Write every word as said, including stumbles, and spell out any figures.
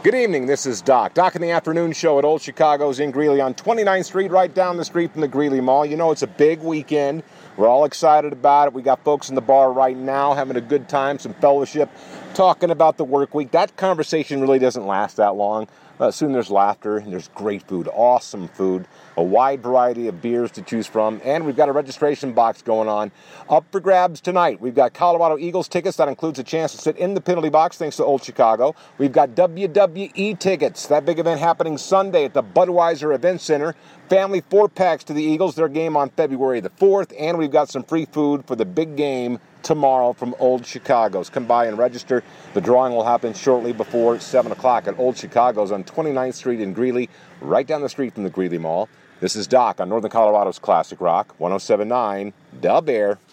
Good evening, this is Doc. Doc in the Afternoon Show at Old Chicago's in Greeley on twenty-ninth Street, right down the street from the Greeley Mall. You know, it's a big weekend. We're all excited about it. We got folks in the bar right now having a good time, some fellowship, talking about the work week. That conversation really doesn't last that long. Uh, soon there's laughter, and there's great food, awesome food, a wide variety of beers to choose from, and we've got a registration box going on. Up for grabs tonight. We've got Colorado Eagles tickets. That includes a chance to sit in the penalty box, thanks to Old Chicago. We've got W W E tickets. That big event happening Sunday at the Budweiser Event Center. Family four-packs to the Eagles, their game on February the fourth, and we've got some free food for the big game tomorrow from Old Chicago's. Come by and register. The drawing will happen shortly before seven o'clock at Old Chicago's on twenty-ninth Street in Greeley, right down the street from the Greeley Mall. This is Doc on Northern Colorado's Classic Rock, one oh seven point nine, Da Bear.